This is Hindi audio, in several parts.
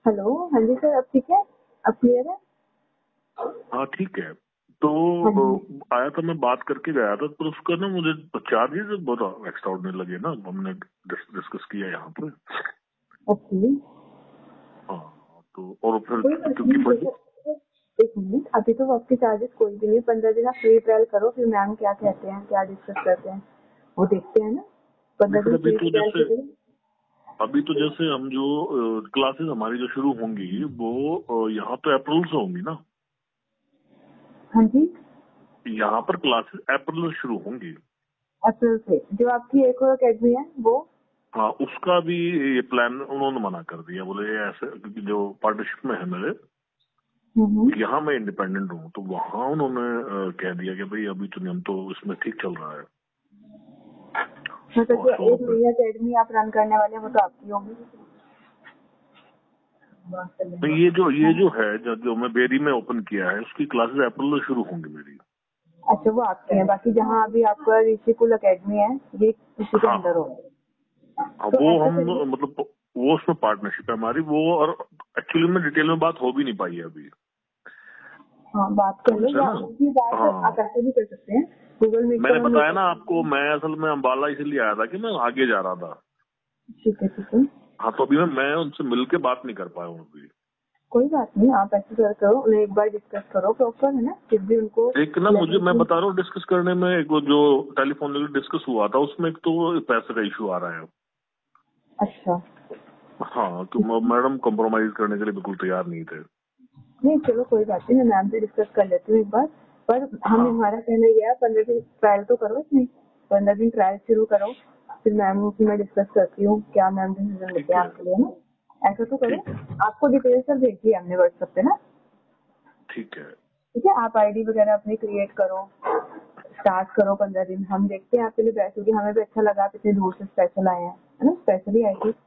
हेलो, हाँ जी सर, अब ठीक है? अब क्लियर है? हाँ ठीक है। तो हाँ जी। आया था, मैं बात करके गया था, पर उसका ना मुझे चार्जेस बहुत एक्स्ट्राऑर्डिनरी लगे ना, हमने डिस्कस किया यहाँ पे। ओके। हाँ तो और फिर कोई बात क्योंकि नहीं, बजट। देखो, एक मिनट, अभी तो आपके चार्जेस कोई भी नहीं, 15 दिन आप फ्री ट्रायल करो, फिर मैम क्या कहते हैं, क्या डिस्कस करते हैं, वो देखते हैं ना। नहीं 15 फिर दिन फ्री ट्रायल करो। अभी तो जैसे हम जो क्लासेस हमारी जो शुरू होंगी वो यहाँ तो अप्रैल से होंगी ना। हाँ जी। यहाँ पर क्लासेस अप्रैल से शुरू होंगी। अप्रैल से जो आपकी एक और अकेडमी है वो। हाँ उसका भी ये प्लान उन्होंने मना कर दिया, बोले ये ऐसे, क्योंकि जो पार्टनरशिप में है मेरे, हम्म। यहाँ मैं इंडिपेंडेंट हूँ, तो वहाँ उन्होंने कह दिया कि भाई अभी तो नहीं, हम तो इसमें ठीक चल रहा है। मतलब और जो सो एक नई अकेडमी आप रन करने वाले हैं वो तो आपकी होगी। तो ये जो है जो मैं बेरी में ओपन किया है, उसकी क्लासेस अप्रैल से शुरू होंगी मेरी। अच्छा, वो आपकी है, बाकी जहाँ अभी आपका ऋषिकुल अकेडमी है ये उसी के हाँ अंदर हाँ होगा। हाँ, तो वो ऐसा हम करिए। मतलब वो उसमें पार्टनरशिप है हमारी वो, और एक्चुअली में डिटेल में बात हो भी नहीं पाई है अभी हाँ, बात कर लो, उनसे या ना। उनकी बात हाँ आप ऐसे भी कर सकते हैं, गूगल मीट मैंने पर हम बताया ना मीटिंग। आपको, मैं असल में अम्बाला इसलिए आया था कि मैं आगे जा रहा था। ठीक है, ठीक है। हाँ तो अभी मैं उनसे मिल के बात नहीं कर पाया हूँ अभी। कोई बात नहीं, आप ऐसे करो, उन्हें एक बार डिस्कस करो प्रॉपर, है ना, फिर भी उनको एक ना मुझे, लगे मैं कि बता रहा हूँ डिस्कस करने में, एक वो जो टेलीफोन डिस्कस हुआ था उसमें एक तो वो पैसे का इशू आ रहा है। अच्छा। हाँ तो ठीक है। मैडम कॉम्प्रोमाइज करने के लिए बिल्कुल तैयार नहीं थे। नहीं, चलो कोई बात नहीं, मैं मैम से डिस्कस कर लेती हूँ एक बार। पर हमें, हाँ हमारा कहना यह है, 15 दिन ट्रायल तो करो इसमें, 15 दिन ट्रायल शुरू करो, फिर मैम से मैं डिस्कस करती हूँ क्या मैम डिसीजन लेते ठीक हैं है आपके लिए ना। ऐसा तो करो। ठीक है आपको डिटेल्स सब भेजी है हमने व्हाट्सएप पे ना। ठीक है ठीक है, आप आईडी वगैरह अपनी क्रिएट करो, स्टार्ट करो, 15 दिन हम देखते हैं आपके लिए बेस्ट होगी। हमें भी अच्छा लगा, आप इतनी दूर से स्पेशल आए हैं, है ना, स्पेशली आए थे।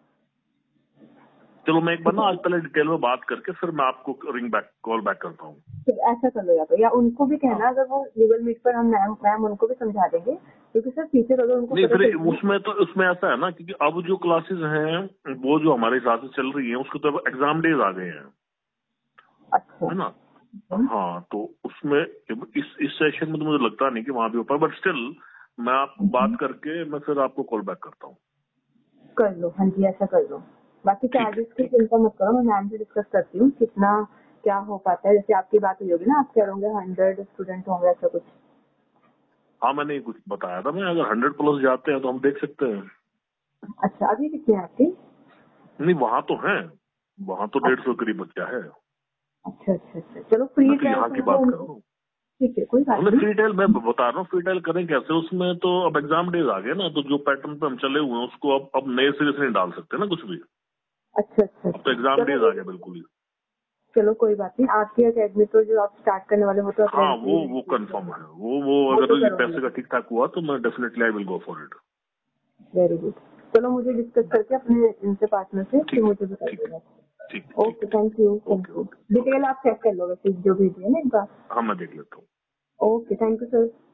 चलो मैं एक बार ठीक ना है, आज पहले डिटेल में बात करके फिर मैं आपको रिंग बैक कॉल बैक करता हूँ। फिर ऐसा कर लो, या उनको भी हाँ कहना, अगर वो गूगल मीट पर हम मैम मैम उनको भी समझा देंगे, क्योंकि सर टीचर अगर उनको नहीं पता फिर चलती है। उसमें तो उसमें ऐसा है ना, क्योंकि अब जो क्लासेस हैं वो जो हमारे हिसाब से चल रही हैं उसके तो अब एग्जाम डेज आ गए हैं, अच्छा। है ना। हम्म। हाँ तो उसमें इस सेशन में तो मुझे लगता नहीं कि वहां भी हो पाए, बट स्टिल मैं आपको बात करके मैं फिर आपको कॉल बैक करता हूँ। कर लो, हाँ जी, ऐसा कर लो। बाकी ठीक है चार्जेस की ठीक है। चिंता मत करो, मैं मैम से डिस्कस करती हूँ कितना क्या हो पाता है। जैसे आपकी बात हुई होगी ना, आप कह रहे 100 स्टूडेंट होंगे, ऐसा कुछ। हाँ मैंने ये कुछ बताया था, मैं अगर 100+ जाते हैं तो हम देख सकते हैं। अच्छा, अभी कितने हैं आपके? नहीं वहां तो है, वहां तो 150 अच्छा, करीब बच्चा है। अच्छा, अच्छा, अच्छा, चलो मैं फ्री तो ट्रायल यहाँ तो की मुझे बात कर उनको। रहा हूँ। ठीक है, कोई बात हमने नहीं। फ्री ट्रायल, मैं बता रहा हूँ फ्री ट्रायल करें कैसे, उसमें तो अब एग्जाम डेज आ गए ना, तो जो पैटर्न पे हम चले हुए हैं उसको अब नए सिरे से नहीं डाल सकते ना कुछ भी। अच्छा, अच्छा, अब तो अच्छा, एग्जाम चलो डेज आ गया बिल्कुल ही। चलो कोई बात नहीं, आपकी अकेडमी तो जो आप स्टार्ट करने वाले, वो तो हाँ अप्रैल से ही वो कंफर्म है, वो वो तो अगर ये करवा पैसे का लेंगे। ठीक ठाक हुआ तो मैं definitely I will go for it. Very good. चलो मुझे डिस्कस करके अपने इनसे पार्टनर से फिर ठीक है मुझे बता ठीक है देना। ठीक ओके, ठीक ठीक। Thank you, thank okay you. Okay okay. Detail आप चेक कर लो वैसे जो भेजी है ना एक बार। हाँ मैं देख लेता हूँ। Okay, thank you sir.